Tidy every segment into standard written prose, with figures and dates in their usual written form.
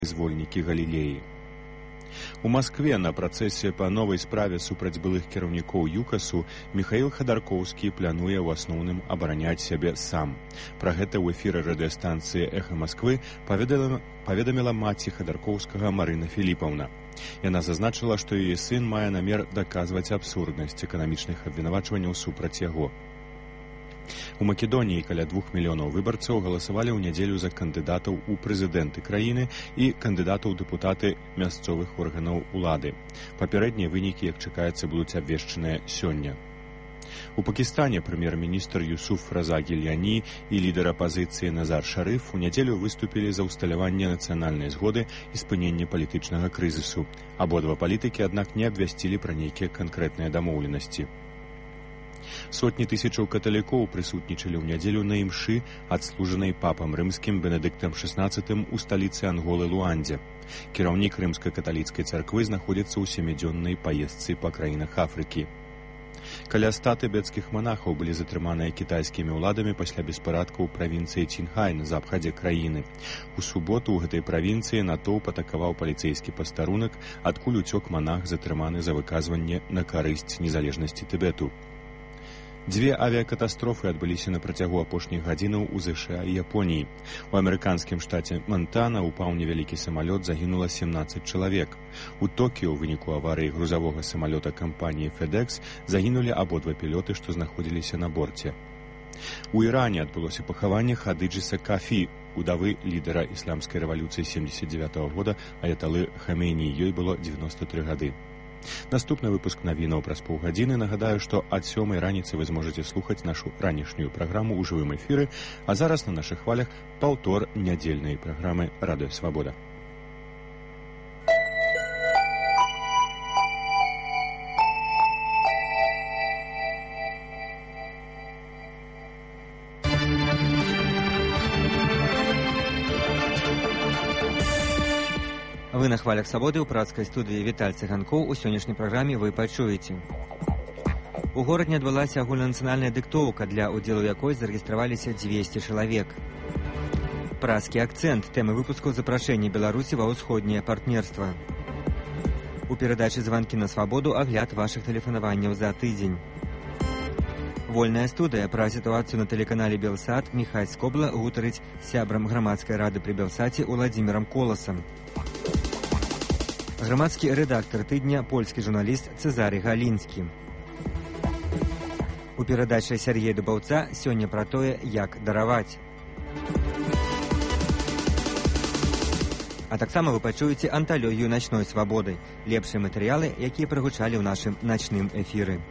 звольнікі Галілеі. У Маскве на працэсе па новай справе супраць былых кіраўнікоў ЮКАСу Міхаіл Хадаркоўскі плануе ў асноўным абараняць сябе сам. Пра гэта ў эфіры радыёстанцыі «Эхо Масквы» паведаміла маці Хадаркоўскага Марына Філіпаўна. Яна зазначыла, што яе сын мае намер даказваць абсурднасць эканамічных абвінавачванняў супраць яго. У Македоніі каля 2 мільёнаў выбарцаў галасавалі ў нядзелю за кандыдатаў у прэзідэнты краіны і кандыдатаў у дэпутаты мясцовых органаў улады. Папярэднія вынікі, як чакаецца, будуць абвешчаныя сёння. У Пакістане прэм'ер-міністр Юсуф Раза Гільяні і лідар апазіцыі Назар Шарыф у нядзелю выступілі за ўсталяванне нацыянальнай згоды і спынення палітычнага крызісу. Абодва палітыкі, аднак, не абвясцілі пра нейкія канкрэтныя дамоўленасці. Сотні тысячаў каталікоў прысутнічалі ў нядзелю на імшы, адслужанай папам рымскім Бенедыктам XVI у сталіцы Анголы Луандзе. Кіраўнік рымска-каталіцкай царквы знаходзіцца ў 7-дзённай паездцы па краінах Афрыкі. Каля 100 тыбецкіх манахаў былі затрыманыя кітайскімі ўладамі пасля беспарадкаў у правінцыі Цінхай на захадзе краіны. У суботу ў гэтай правінцыі натоўп атакаваў паліцэйскі пастарунак, адкуль уцёк манах, затрыманы за выказванне на карысць незалежнасці Тыбету. Дзве авіякатастрофы адбыліся на працягу апошніх гадзінаў у ЗША і Японіі. У амерыканскім штаце Монтана упаў невялікі самалёт, загінула 17 чалавек. У Токіё ў выніку аварыі грузавога самалёта кампаніі FedEx загінулі абодва пілоты, што знаходзіліся на борце. У Іране адбылося пахаванне Хадыджыса Кафі, удавы лідара ісламскай рэвалюцыі 79-го года аяталы Хамейні. Ёй было 93 гады. Наступны выпуск навінаў праз паўгадзіны. Нагадаю, што ад 7 раніцы вы зможаце слухаць нашу ранішнюю праграму ў жывым эфіры, а зараз на нашых хвалях паўтор нядзельнай праграмы «Радыё Свабода». Вы на хвалях свабоды ў працкай студыі Віталь Цыганкоў. У сённяшняй праграме вы пачуеце. У горадзе адбылася агульнанацыянальная дыктоўка, для ўдзелу якой зарэгістраваліся 200 чалавек. Праскі акцэнт, тэмы выпуску запрашэння Беларусі ва ўсходняе партнерства. У перадачы «Званкі на свабоду» агляд вашых тэлефанаванняў за тыдзень. Вольная студыя. Пра сітуацыю на тэлеканале «Белсат» Міхась Скобла гутарыць з сябрам грамадскай рады пры Белсаце Уладзімірам Коласам. Грамадскі рэдактар тыдня, польскі журналіст Цэзары Галінскі. У перадачы Сяргея Дубаўца сёння пра тое, як дараваць. А таксама вы пачуеце анталогію начной свабоды, лепшыя матэрыялы, якія прагучалі ў нашым начным эфіры.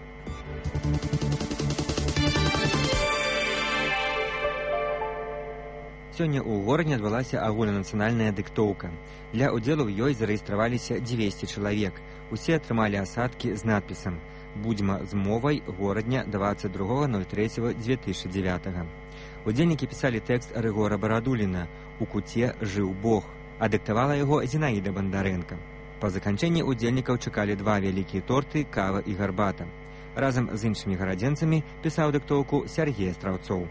Сёння ў горадзе адбылася агульнанацыянальная дыктоўка. Для ўдзелу ў ёй зарэгістраваліся 200 чалавек. Усе атрымалі асадкі з надпісам «Будзьма з мовай, горадня 22.03.2009». Удзельнікі пісалі тэкст Рыгора Барадуліна «У куце жыў Бог». Адыктавала яго Зінаіда Бандарэнка. Па заканчэнні удзельнікаў чакалі 2 вялікія торты, кава і гарбата. Разам з іншымі гарадзенцамі пісаў дыктоўку Сяргей Страўцоў.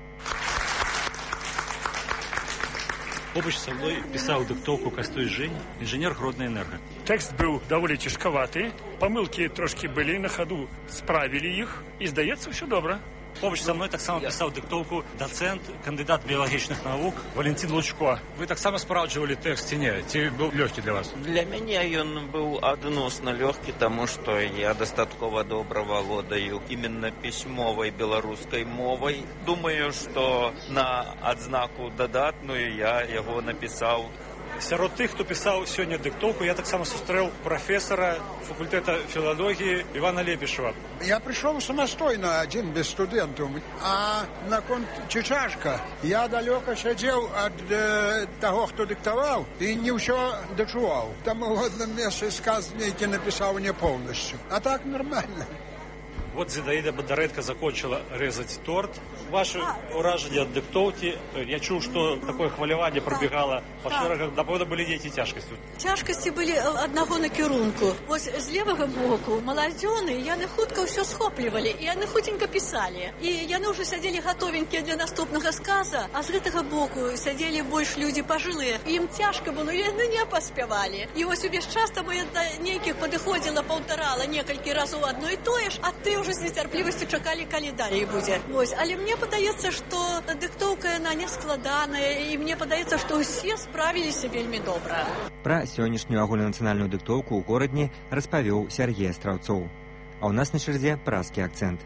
Побач са мной пісаў дыктоўку Кастой Жень, інжынер Гроднайэнерга. Тэкст быў даволі цяжкаваты, памылкі трошкі былі, на хаду справілі іх, і, здаецца, ўсё добра. Побач са мной таксама пісаў дыктоўку дацэнт, кандыдат біялагічных навук Валентин Лучко. Вы таксама спраўджвалі тэкст ці не? Ці быў лёгкі для вас? Для мяне ён быў адносна лёгкі, таму што я дастаткова добра валодаю іменно пісьмовай беларускай мовай. Думаю, што на адзнаку дадатную я яго напісаў. Сярод тых, хто пісаў сёння дыктоўку, я таксама сустрэў прафесара факультэта філалогіі Івана Лепішева. Я пришел самостойно, один, без студентов. А наконт чачашка, я далеко сидел от того, кто диктовал, и не все дочувал. Там в одном месте сказано, написал не полностью. А так нормально. Вот Зинаида Бондаренко закончила резать торт. Ваши уражения от диктовки. Я чув, что такое хвалевание пробегало по шерагах. Напевно, были эти тяжкости. Тяжкости были одного накірунку. Вот с левого боку молодёны, яны хутка все схоплівали, и яны хутенько писали. И яны уже сидели готовенькие для наступного сказа, а с этого боку сидели больше люди пожилые. Им тяжко было, и яны не поспевали. И вот увесь час там я до неких подыходила, повторала несколько разов одно и то ж, а ты уже с нетерпливостью чекали, коли далее будет. Вот. Але мне подается, что диктовка она не складаная, и мне подается, что все справились вельми добра. Пра сённяшнюю агульнанацыянальную дыктоўку ў горадні распавёў Сергей Страўцоў. А ў нас на чарзе празкі акцэнт.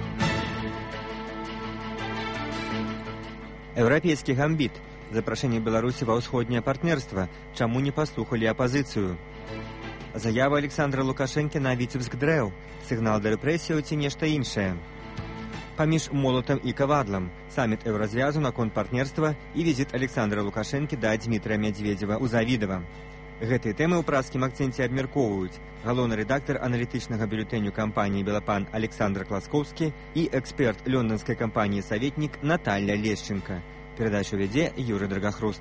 Еўрапейскі гамбіт. Запрашэнне Беларусі ва ўсходняе партнерства. Чаму не паслухалі апазіцыю? Заява Александра Лукашэнкі на Віцебск дрэў. Сігнал да рэпрэсіяў ці нешта іншае. Паміж молатам і кавадлам. Саміт еўразвязу наконт партнерства і візіт Александра Лукашэнкі да Дмітрия Медведева ў Завідава. Гэтыя тэмы ў празкім акцэнце абмяркоўваюць галоўны рэдактар аналітычнага бюлетэню кампаніі «Белапан» Александр Класкоўскі і эксперт лёнданскай кампаніі «Саветнік» Наталья Лешченко. Перадачу вядзе Юрый Драгахруст.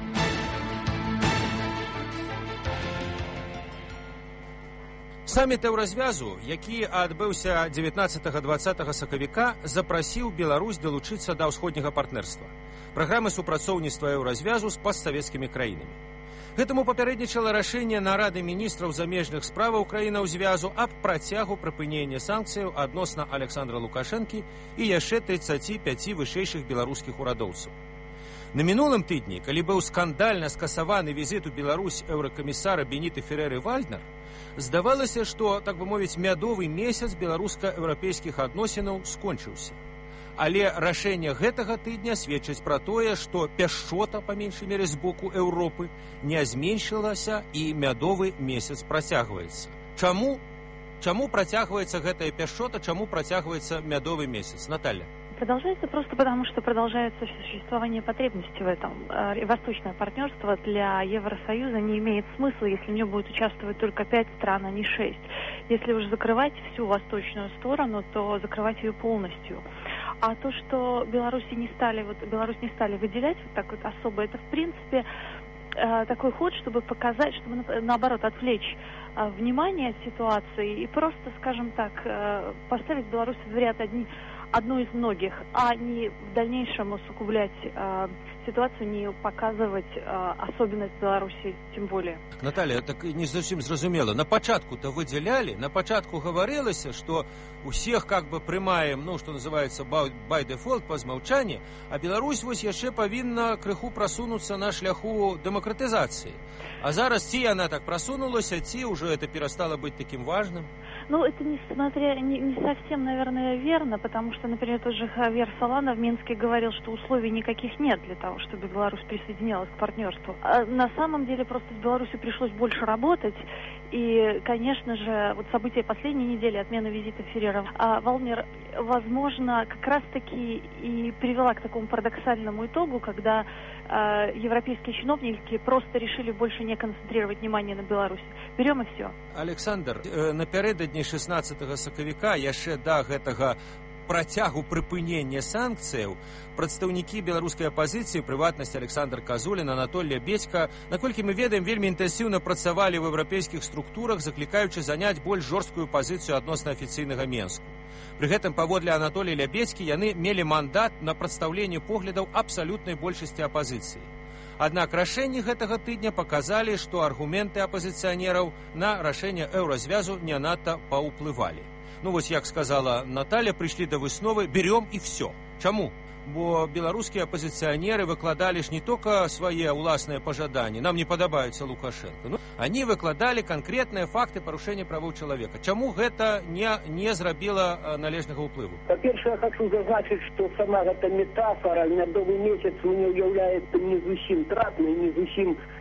Саміт еўразвязу, які адбыўся 19-20 сакавіка, запрасіў Беларусь далучыцца да ўсходняга партнерства, праграмы супрацоўніцтва еўразвязу з постсавецкімі краінамі. Гэтаму папярэднічала рашэнне нарады міністраў замежных справаў краінаў звязу аб працягу прыпынення санкцыяў адносна Александра Лукашэнкі і яшчэ 35 вышэйшых беларускіх урадоўцаў. На мінулым тыдні, калі быў скандальна скасаваны візіт у Беларусь еўракамісара Беніты Ферэры-Вальднер, здавалася, што, так бы мовіць, мядовы месяц беларуска-еўрапейскіх адносінаў скончыўся. Але рашэнне гэтага тыдня сведчыць пра тое, што пяшчота, па меншай мере, з боку Еўропы не зменшылася і мядовы месяц працягваецца. Чаму працягваецца гэтая пяшчота, чаму працягваецца мядовы месяц? Наталья. Продолжается просто потому, что продолжается существование потребности в этом. Восточное партнерство для Евросоюза не имеет смысла, если в нем будет участвовать только 5 стран, а не 6. Если уж закрывать всю восточную сторону, то закрывать ее полностью. А то, что Беларусь не стали выделять вот так вот особо, это в принципе такой ход, чтобы показать, чтобы наоборот отвлечь внимание от ситуации и просто, скажем так, поставить Беларусь в ряд одну из многих, а не в дальнейшем усугублять ситуацию, не показывать особенность Беларуси, тем более. Наталья, так не зовсім зразумела. На пачатку-то выделяли, на пачатку говорилось, что у всех как бы прымаем, что называется, by default, по змаўчанні, а Беларусь вось яшчэ павінна крыху прасунуцца на шляху дэмакратызацыі. А зараз ці яна так просунулась, ці уже это перестало быть таким важным? Это не совсем, наверное, верно, потому что, например, тот же Хавьер Солана в Минске говорил, что условий никаких нет для того, чтобы Беларусь присоединялась к партнерству. А на самом деле просто с Беларусью пришлось больше работать, и, конечно же, вот события последней недели, отмена визита Феррера-Вальднер, возможно, как раз-таки и привела к такому парадоксальному итогу, когда европейские чиновники просто решили больше не концентрировать внимание на Беларуси. Берем и все. Александр, напярэдадні 16 сакавіка, яшчэ да гэтага працягу прыпынення санкцыяў, прадстаўнікі беларускай апазіцыі, прыватнасць Александр Казулін, Анатолій Бедька, наколькі мы ведаем, вельмі інтэнсіўна працавалі ў еўрапейскіх структурах, заклікаючы заняць больш жорсткую пазіцыю адносна афіцыйнага Менску. Пры гэтым, паводле Анатолія Лябедзькі, яны мелі мандат на прадстаўленне поглядаў абсалютнай большасці апазіцыі. Аднак рашэнні гэтага тыдня паказалі, што аргументы апазіцыянераў на рашэнне еўразвязу не надта паўплывалі. Вось як сказала Наталья, прыйшлі да высновы «берем и все». Чаму? Бо беларускія апозіцыянеры выкладалі ж не только свае ўласныя пажаданні, нам не падабаюцца Лукашенко, они выкладалі канкрэтныя факты парушэння правоў чалавека. Чаму гэта не зрабіла належнага ўплыву? Па-першае, я хочу зазначыць, што сама гэта метафора, мядовы месяц мне ўяўляецца не зусім трапнай, не зусім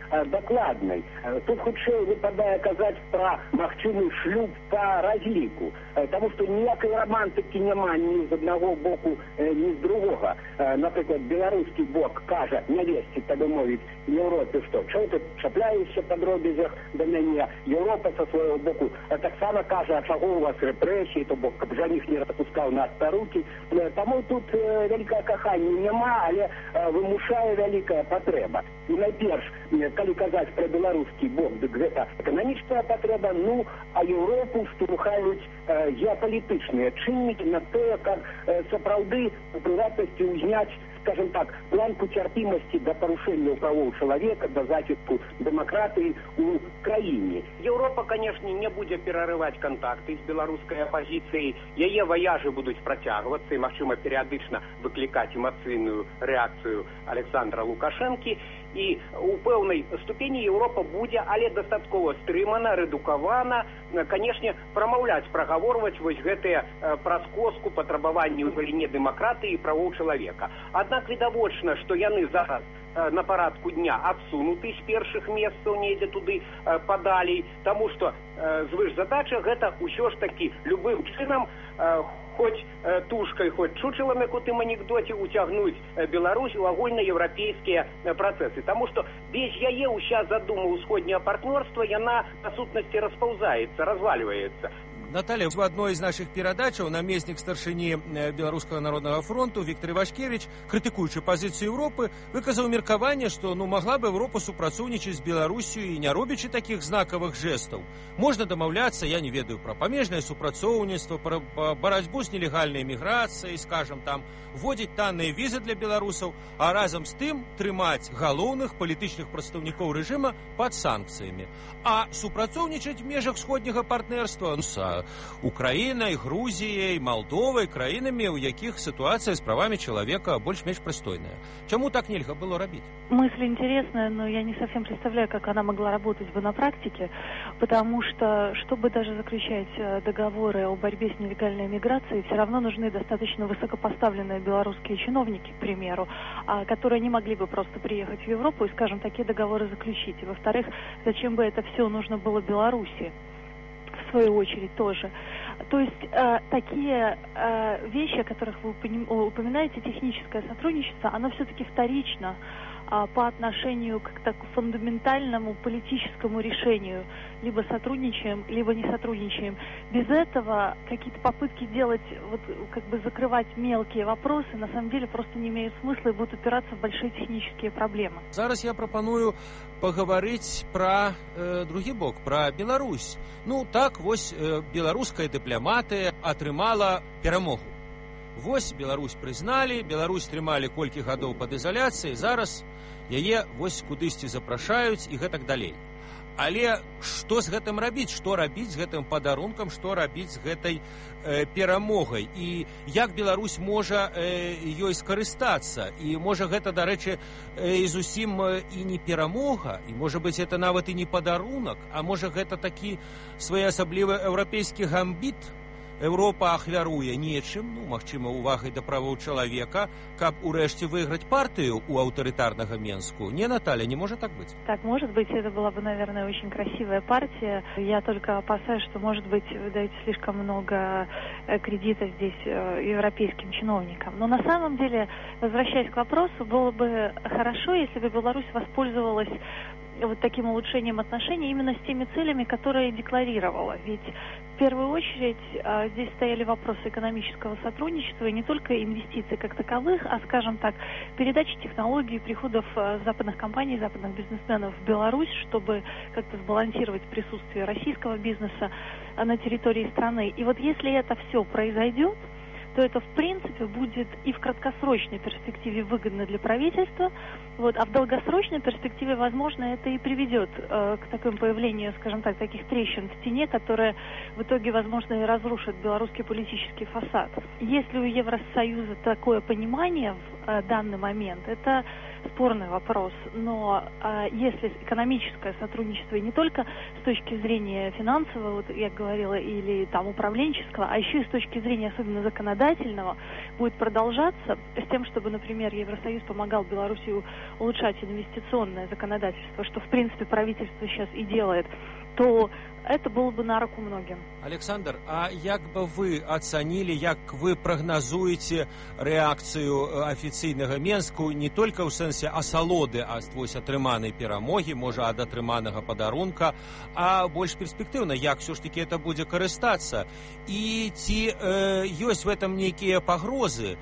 дакладнай. Тут хутчэй выпадае казаць пра магчымы шлюб па разліку, таму што ніякай рамантыкі няма ні з аднаго боку, ні з другога. Напрыклад, беларускі бок кажа нявесце, так бы мовіць, Еўропе, што чого ты чапляешся па дробязях да мяне. Еўропа са свайго боку таксама кажа, а чаго у вас рэпрэсіі, то бок, каб жаніх не распускаў нас па рукі. Таму тут вялікае каханне няма, але вымушае вялікая патрэба. І найперш, калі казаць пра беларускі бок, дык гэта эканамічная патрэба, ну, а Еўропу штурхаюць геапалітычныя чыннікі на тое, каб сапраўды у прыватнасці ўзняць, скажем так, планку цярпімасці да парушэнняў правоў чалавека, да захісту дэмакратыі ў краіне. Еўропа, канешне, не будзе перарываць кантакты з беларускай апазіцыяй. Яе ваяжы будуць працягвацца і, магчыма, перыядычна выклікаць эмацыйную рэакцыю Александра Лукашэнкі. І у пэўнай ступені Еўропа будзе, але дастаткова стрымана, рэдукавана, канешне, прамаўляць, прагаворваць вось гэтыя праз коску патрабаванні ў галіне дэмакратыі і правоў чалавека. Аднак відавочна, што яны зараз на парадку дня адсунуты з першых месцаў недзе туды падалей, таму што звышзадача гэта ўсё ж такі любым чынам хоць тушкай, хоць чучелам, як у тым анекдоце, уцягнуць Беларусь у агульнаеўрапейскія працэсы. Таму што без яе ўся задума ўсходняга партнёрства, яна, на сутнасці, распаўзаецца, развальваецца. Наталья, в одной из наших передачаў намеснік старшыні Беларускага народнага фронту Віктор Івашкевіч, крытыкуючы пазіцыю Еўропы, выказаў меркаванне, што магла бы Еўропа супрацоўнічаць з Беларусю і не робячы такіх знакавых жэстаў. Можна дамаўляцца, я не ведаю, пра памежнае супрацоўніцтва, пра барацьбу з нелегальнай міграцыяй, скажам, там, вводзіць танныя візы для беларусаў, а разам з тым трымаць галоўных палітычных прадстаўнікоў рэжыма пад санкцыямі. А супрацоўнічаць в межах сходняга партнерства з Украінай, Грузіяй, Молдовай, краінамі, у якіх ситуация с правами человека больше-меньше пристойная. Чему так нельзя было робить? Мысль интересная, но я не совсем представляю, как она могла работать бы на практике, потому что, чтобы даже заключать договоры о борьбе с нелегальной миграцией, все равно нужны достаточно высокопоставленные белорусские чиновники, к примеру, которые не могли бы просто приехать в Европу и, скажем, такие договоры заключить. И, во-вторых, зачем бы это все нужно было Беларуси? В свою очередь тоже. То есть такие вещи, о которых вы упоминаете, техническое сотрудничество, оно все-таки вторично по отношению к так фундаментальному политическому решению. Либо сотрудничаем, либо не сотрудничаем. Без этого какие-то попытки делать, вот, как бы закрывать мелкие вопросы, на самом деле просто не имеют смысла и будут упираться в большие технические проблемы. Зараз я прапаную паговорить про другі бок, про Беларусь. Ну так, вось беларуская дыпламатыя атрымала перамогу. Вось Беларусь прызналі, Беларусь трымалі колькі гадоў пад ізаляцыяй, зараз яе вось кудысьці запрашаюць і гэтак далей. Але што з гэтым рабіць? Што рабіць з гэтым падарункам, што рабіць з гэтай перамогай? І як Беларусь можа ёй скарыстацца? І можа гэта, дарэчы, і зусім і не перамога, і можа быць гэта нават і не падарунак, а можа гэта такі своеасаблівы еўрапейскі гамбіт? Еўропа ахвяруе нечым, ну, магчыма, увагай да правоў чалавека, каб урэшце выйграць партыю у аўтарытарнага Менску. Не, Наталья, не может так быть? Так, может быть, это была бы, наверное, очень красивая партия. Я только опасаюсь, что, может быть, вы даете слишком много кредита здесь европейским чиновникам. Но на самом деле, возвращаясь к вопросу, было бы хорошо, если бы Беларусь воспользовалась вот таким улучшением отношений именно с теми целями, которые декларировала. Ведь в первую очередь здесь стояли вопросы экономического сотрудничества и не только инвестиций как таковых, а, скажем так, передачи технологий, приходов западных компаний, западных бизнесменов в Беларусь, чтобы как-то сбалансировать присутствие российского бизнеса на территории страны. И вот если это все произойдет, то это, в принципе, будет и в краткосрочной перспективе выгодно для правительства, вот, а в долгосрочной перспективе, возможно, это и приведет к такому появлению, скажем так, таких трещин в стене, которые в итоге, возможно, и разрушат белорусский политический фасад. Если у Евросоюза такое понимание в данный момент, это спорный вопрос. Но если экономическое сотрудничество, и не только с точки зрения финансового, вот я говорила, или там управленческого, а еще и с точки зрения особенно законодательного, будет продолжаться с тем, чтобы, например, Евросоюз помогал Беларуси улучшать инвестиционное законодательство, что, в принципе, правительство сейчас и делает, то это было бы на руку многим. Александр, а як бы вы оценили, як вы прогнозуете реакцию офиційнага Менску не только ў сэнсе асалоды ад вось атрыманай перамогі, можа ад атрыманага падарунка, а больш перспектыўна, як все ж таки это будзе карыстацца, і ці ёсць в этом нейкія пагрозы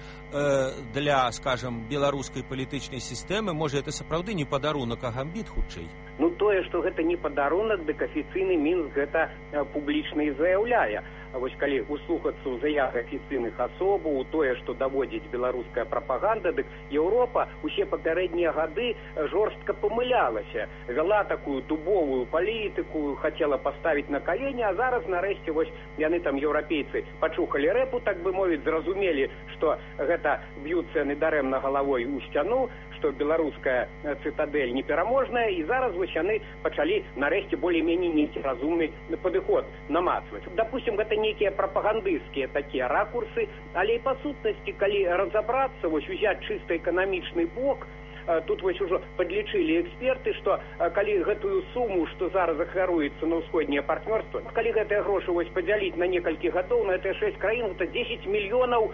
для, скажем, беларускай палітычнай сістэмы, можа это сапраўды не падарунак, а гамбіт хутчэй? Ну, тое, што гэта не падарунак, дык афіцыйны Мінск гэта публічна і заяўляе. Вось калі услухацца ў заявах афіцыйных асобаў, тое, што даводзіць беларуская прапаганда, дык Еўропа усе папярэднія гады жорстка памылялася, вяла такую дубовую палітыку, хацела паставіць на калені, а зараз нарэшце вось яны там еўрапейцы пачухалі рэпу, так бы мовіць, зразумелі, што гэта б'юцца яны дарэмна галавой у сцяну, што беларуская цытадэль непераможная, і зараз вось яны пачалі нарэшце болей-меней нейкі разумны падыход намацваць. Допустим, гэта нейкія прапагандысцкія такія ракурсы, але і па сутнасці, калі разабрацца, вось узяць чыста эканамічны бок, тут вось ужо падлічылі эксперты, што калі гэтую суму, што зараз ахвяруецца на ўсходняе партнёрства, калі гэтыя грошы вось падзяліць на некалькі гадоў, на гэтыя 6 краін, гэта 10 мільёнаў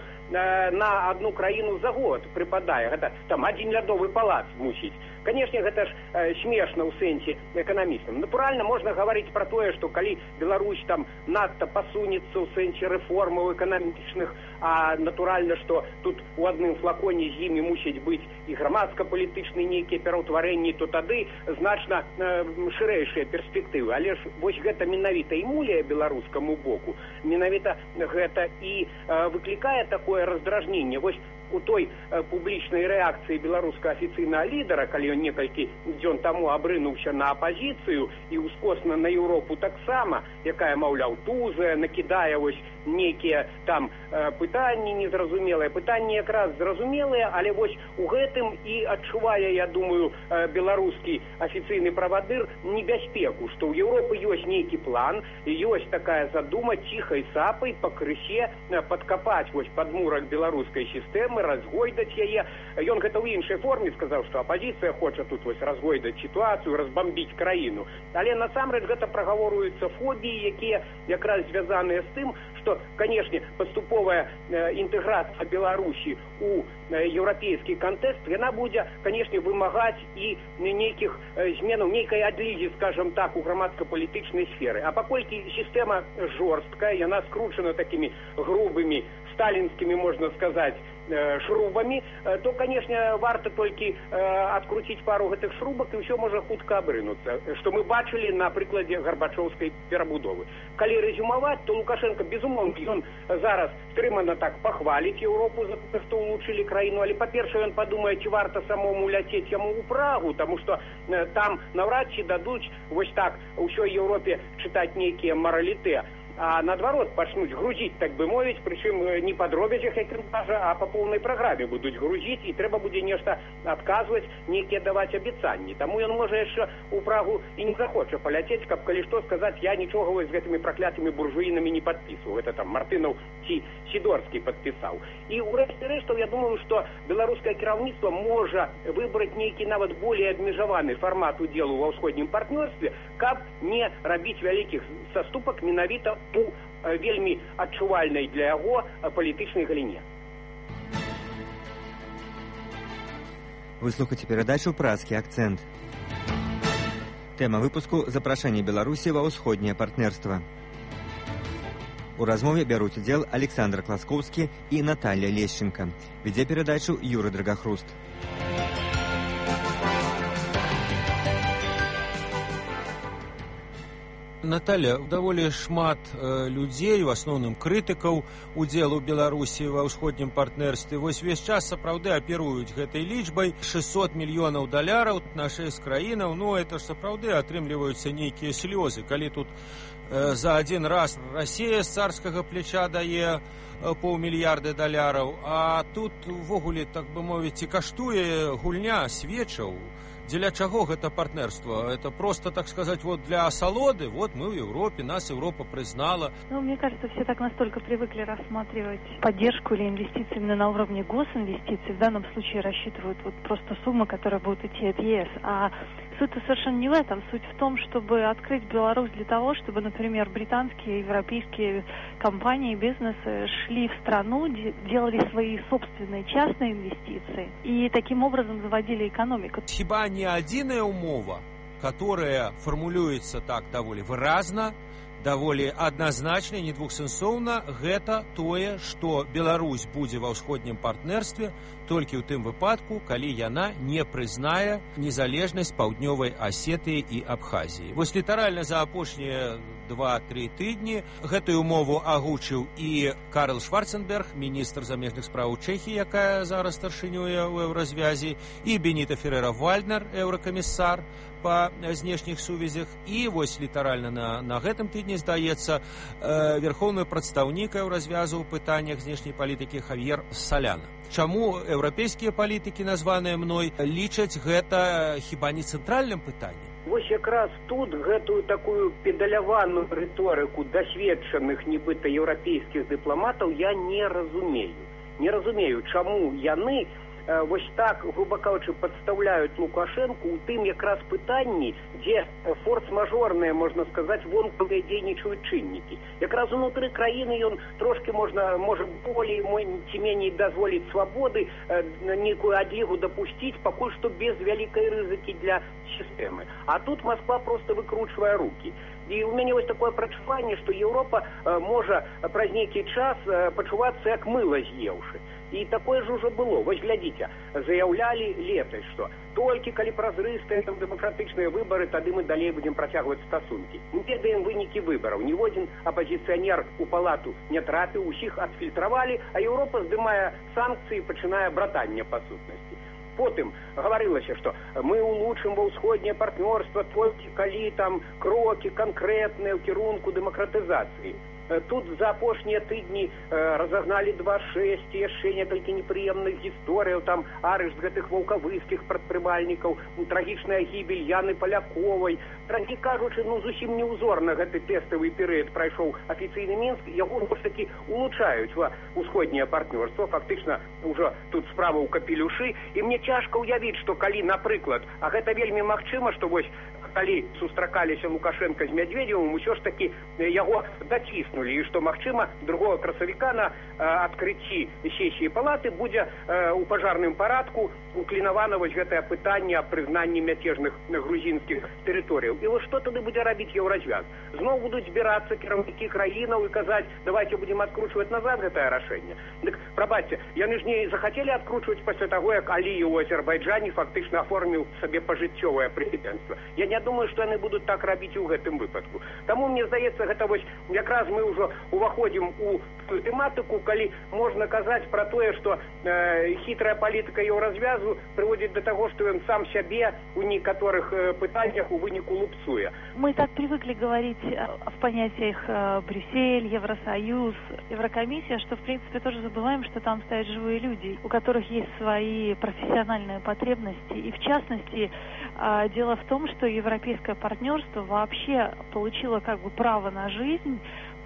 на одну краіну за год прыпадае. Гэта там один лядовы палац мусіць. Канешне, гэта ж смешна ў сэнсе эканамічным. Натуральна, можна гаварыць пра тое, што калі Беларусь там надта пасунецца ў сэнсе рэформаў эканамічных, а натуральна, што тут у адным флаконе з імі мусіць быць і грамадска-палітычныя нейкія пераўтварэнні, то тады значна шырэйшыя перспектывы. Але ж вось гэта менавіта і муляе беларускаму боку, менавіта гэта і выклікае такое раздражненне. Вось у той публічнай рэакцыі беларускага афіцыйнага лідара, калі ён некалькі дзён таму абрынуўся на апазіцыю і ускосна на Еўропу таксама, якая, маўляў, тузае, накідае вось нейкія там пытанні незразумелыя. Пытанні якраз зразумелыя, але вось у гэтым і адчувае, я думаю, беларускі афіцыйны правадыр небяспеку, што ў Еўропы ёсць нейкі план, ёсць такая задума ціхай сапай пакрысе падкапаць вось падмурак беларускай сістэмы, разгойдаць яе. Ён гэта ў іншай форме сказаў, што апазіцыя хоча тут вось разгойдаць сітуацыю, разбамбіць краіну. Але насамрэч гэта прагаворуюцца фобіі, якія якраз звязаныя з тым, што, канешне, паступовая інтэграцыя Беларусі ў еўрапейскі кантэкст, яна будзе, канешне, вымагаць і нейкіх зменаў, нейкай адлігі, скажам так, у грамадска-палітычнай сферы. А паколькі сістэма жорсткая, яна скручана такімі грубымі сталінскімі, можна сказаць, шрубамі, то, канешне, варта толькі адкруціць пару гэтых шрубак, і ўсё можа хутка абрынуцца, што мы бачылі на прыкладзе гарбачоўскай перабудовы. Калі рэзюмаваць, то Лукашенко, безумоўна, ён зараз стрымана так пахваліць Еўропу за тое, што улучшылі краіну, але, па-першае, ён падумае, ці варта самому ляцець яму ў Прагу, таму што там наўрад ці дадуць вось так ўсёй Еўропе чытаць нейкія мараліты, а наадварот пачнуць грузіць, так бы мовіць, прычым не па дробязях, як ён кажа, а па поўнай праграме будуць грузіць, і трэба будзе нешта адказваць, нейкія даваць абяцанні. Таму ён можа яшчэ ў Прагу і не захоча паляцець, каб калі што сказаць, я нічога з гэтымі праклятымі буржуінамі не падпісваў. Гэта там Мартынаў ці Сідорскі падпісаў. І ў рэшце рэштаў, я думаю, што беларускае кіраўніцтва можа выбраць нейкі нават болей абмежаваны фармат удзелу ва ўсходнім партнёрстве, каб не рабіць вялікіх саступак менавіта у вельмі адчувальнай для яго палітычнай галіне. Вы слухаеце перадачу «Празкі акцэнт». Тэма выпуску «Запрашэнне Беларусі ва ўсходняе партнерства». У размове бяруць удзел Александр Класкоўскі і Наталья Лещенко. Вядзе перадачу Юры Драгахруст. Наталья, даволі шмат людзей, у асноўным крытыкаў удзелу Беларусі ва ўсходнім партнерстве, вось весь час сапраўды аперуюць гэтай лічбай. 600 мільёнаў даляраў на 6 краінаў, ну это ж сапраўды атрымліваюцца нейкія слёзы, калі тут за один раз Расія з царскага плеча дае $500 мільярда, а тут увогуле, так бы мовіць, і каштуе гульня свечаў. Для чаго гэта партнерство? Это просто, так сказать, вот для осолоды, вот мы в Европе, нас Европа признала. Ну, мне кажется, все так настолько привыкли рассматривать поддержку или инвестиции именно на уровне госинвестиций, в данном случае рассчитывают вот просто суммы, которые будут идти от ЕС. А суть-то совершенно не в этом. Суть в том, чтобы открыть Беларусь для того, чтобы, например, британские, европейские компании, бизнесы шли в страну, делали свои собственные частные инвестиции и таким образом заводили экономику. Хіба не адзіная умова, которая формулюецца так даволі выразна, даволі адназначна, не двухсэнсоўна, гэта тое, што Беларусь будзе ва ўсходнім партнерстве толькі ў тым выпадку, калі яна не прызнае незалежнасць Паўднёвай Асетыі і Абхазіі. Вось літаральна за апошнія 2-3 тыдні гэтую умову агучыў і Карл Шварценберг, міністр замежных спраў Чэхіі, якая зараз старшынюе ў еўразвязі, і Беніта Ферера-Вальднер, еўракамісар па знешніх сувязях, і вось літаральна на гэтым тыдні, здаецца, верхоўны прадстаўнік еўразвязу ў пытаннях знешняй палітыкі Хавьер Соляна. Чаму еўрапейскія палітыкі, названыя мной, лічаць гэта хіба не цэнтральным пытаннем? Вось якраз тут гэтую такую педаляваную рыторыку дасведчаных нібыта еўрапейскіх дыпламатаў я не разумею. Не разумею, чаму яны вось так, грубо кажучы, падстаўляюць Лукашэнку ў тым якраз пытанні, дзе форс-мажорныя, можна сказаць, вонкавыя дзейнічаюць чыннікі. Якраз унутры краіны ён трошкі можа болей ці меней дазволіць свабоды, нейкую адлігу дапусціць, пакуль што без вялікай рызыкі для сістэмы. А тут Москва просто выкручвае рукі. І у мяне вось такое прачуванне, што Еўропа можа праз нейкі час пачувацца як мыла з'еўшы. І такое ж ужо было. Вось глядзіце, заяўлялі летась, што толькі калі празрыстыя дэмакратычныя выбары, тады мы далей будзем працягваць стасункі. Мы ведаем вынікі выбараў. Ніводзін апазіцыянер у палату не трапіў, усіх адфільтравалі, а Еўропа здымае санкцыі, пачынае братанне па сутнасці. Потым гаварылася, што мы улучшым ва ўсходняе партнёрства толькі калі там крокі канкрэтныя ў кірунку дэмакратызацыі. Тут за апошнія тыдні разагналі 2.6, яшчэ некалькі непрыемных гісторыяў, там арышт гэтых ваўкавыскіх прадпрымальнікаў, трагічная гібель Яны Паляковай. Трагі кажучы, зусім неўзорна гэты тэставы перыяд прайшоў афіцыйны Мінск, яго ж такі улучшаюць ва ўсходняе партнёрства, фактычна ўжо тут справа ў капелюшы, і мне цяжка ўявіць, што калі, напрыклад, а гэта вельмі магчыма, што вось калі сустракаліся Лукашенко з Медведевым, усё ж такі яго даціснулі, і што, магчыма, 2 красавіка на адкрыцці сесіі палаты будзе ў пажарным парадку уклінавана вось гэтае пытанне аб прызнанні мяцежных грузінскіх тэрыторыяў. І вось што тады будзе рабіць Еўразвяз? Зноў будуць збірацца кіраўнікі краінаў і казаць, давайте будзем адкручваць назад гэтае рашэнне. Дык, прабачце, яны ж не захацелі адкручваць пасля таго, як Аліеў у Азербайджане фактычна аформіў сабе пажыццёвае прэзідэнцтва. Я не думаю, што яны будуць так рабіць і ў гэтым выпадку. Таму, мне здаецца, гэта вось якраз мы ўжо уваходзім у тую тэматыку, калі можна казаць пра тое, што хітрая палітыка Еўразвязу прыводзіць да таго, што ён сам сябе у некаторых пытаннях у выніку лупцуе. Мы так привыкли говорить в понятиях Брюссель, Евросоюз, Еврокомиссия, что, в принципе, тоже забываем, что там стоят живые люди, у которых есть свои профессиональные потребности. И, в частности, дело в том, что европейское партнерство вообще получило как бы право на жизнь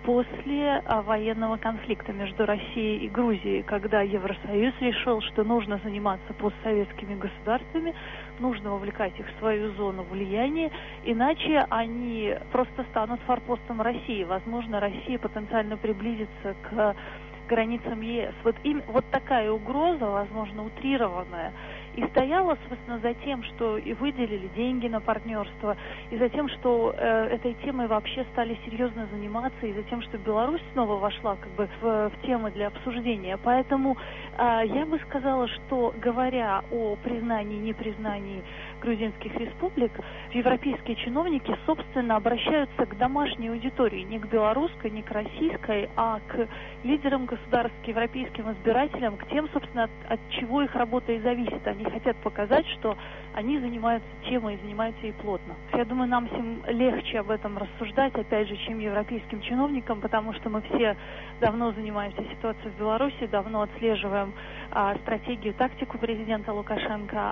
после военного конфликта между Россией и Грузией, когда Евросоюз решил, что нужно заниматься постсоветскими государствами, нужно вовлекать их в свою зону влияния, иначе они просто станут форпостом России. Возможно, Россия потенциально приблизится к границам ЕС. Вот такая угроза, возможно, утрированная, и стояла, собственно, за тем, что и выделили деньги на партнерство, и за тем, что этой темой вообще стали серьезно заниматься, и за тем, что Беларусь снова вошла как бы в темы для обсуждения. Поэтому я бы сказала, что, говоря о признании и непризнании грузинских республик европейские чиновники, собственно, обращаются к домашней аудитории, не к белорусской, не к российской, а к лидерам государств, к европейским избирателям, к тем, собственно, от чего их работа и зависит. Они хотят показать, что они занимаются темой и занимаются ей плотно. Я думаю, нам всем легче об этом рассуждать, опять же, чем европейским чиновникам, потому что мы все давно занимаемся ситуацией в Беларуси, давно отслеживаем стратегию, тактику президента Лукашенко,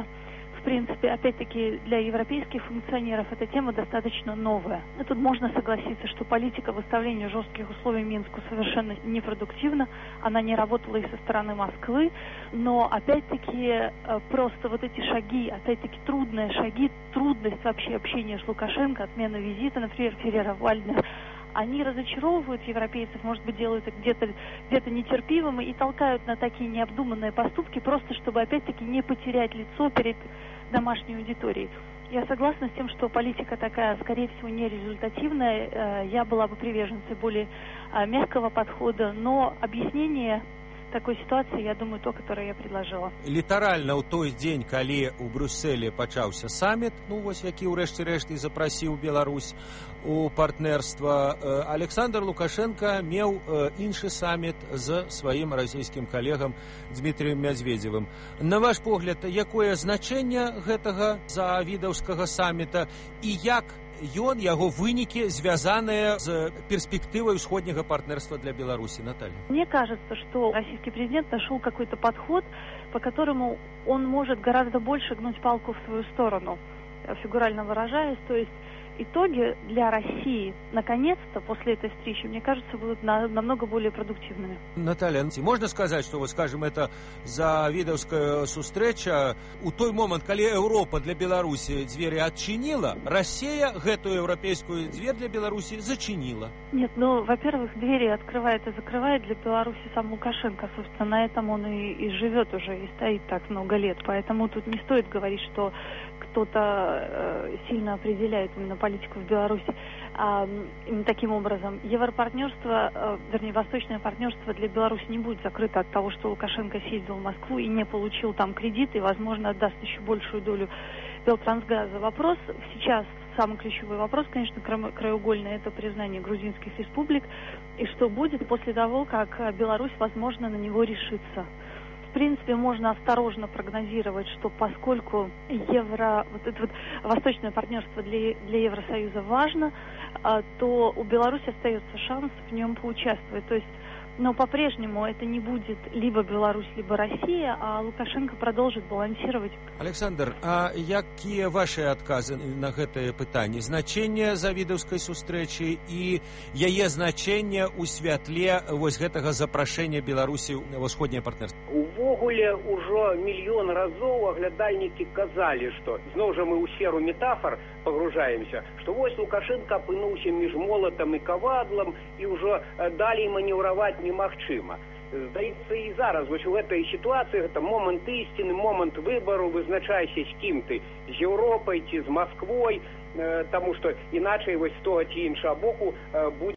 в принципе, опять-таки, для европейских функционеров эта тема достаточно новая. И тут можно согласиться, что политика выставления жестких условий Минску совершенно непродуктивна, она не работала и со стороны Москвы, но, опять-таки, просто вот эти шаги, опять-таки, трудные шаги, трудность вообще общения с Лукашенко, отмена визита, например, Феррера Вальднер, они разочаровывают европейцев, может быть, делают их где-то нетерпимыми и толкают на такие необдуманные поступки, просто чтобы, опять-таки, не потерять лицо перед домашней аудиторией. Я согласна с тем, что политика такая, скорее всего, нерезультативная. Я была бы приверженцей более мягкого подхода, но объяснение такой ситуации, я думаю, то, которое я предложила. Літаральна ў той дзень, калі ў Брюсселі пачаўся саміт, які ўрэшце рэшт і запрасіў Беларусь у партнерства, Александр Лукашенко меў іншы саміт з сваім расійскім калегам Дмітрием Медведевым. На ваш погляд, якое значэнне гэтага завідаўскага саміта і як ён, яго вынікі звязаныя з перспектывой усходнего партнерства для Беларуси? Наталья. Мне кажется, что российский президент нашел какой-то подход, по которому он может гораздо больше гнуть палку в свою сторону, фигурально выражаясь. То есть итоги для России, наконец-то, после этой встречи, мне кажется, будут намного более продуктивными. Наталья, можно сказать, что, скажем, это завидовская сустрэча у той момент, когда Европа для Беларуси двери отчинила, Россия эту европейскую дверь для Беларуси зачинила? Нет, во-первых, двери открывает и закрывает для Беларуси сам Лукашенко. Собственно, на этом он и живет уже, и стоит так много лет. Поэтому тут не стоит говорить, что кто-то сильно определяет именно политику в Беларуси. Именно таким образом, европартнерство, восточное партнерство для Беларуси не будет закрыто от того, что Лукашенко съездил в Москву и не получил там кредит, и, возможно, отдаст еще большую долю Белтрансгаза. Вопрос сейчас, самый ключевой вопрос, конечно, краеугольный, это признание грузинских республик, и что будет после того, как Беларусь, возможно, на него решится. В принципе, можно осторожно прогнозировать, что поскольку восточное партнерство для Евросоюза важно, то у Беларуси остается шанс в нем поучаствовать. То есть, но по-прежнему это не будет либо Беларусь, либо Россия, а Лукашенко продолжит балансировать. Александр, а какие ваши отказы на это питание? Значение завидовской сустрэчи и яе значение у святле гэтага запрашэння Беларусі в усходнее партнерство? Увогуле уже мільён разоў аглядальнікі казалі, што зноў жа мы ў сферу метафор погружаемся, што вось Лукашенко апынуўся між молотам і кавадлам і ўжо далей манеўраваць немагчыма. Здаецца, і зараз вось у гэтай сітуацыі гэта момант ісціны, момант выбару, вызначайся, з кім ты, з Еўропай ці з Масквой, таму што іначай вось з того ці іншага боку будзе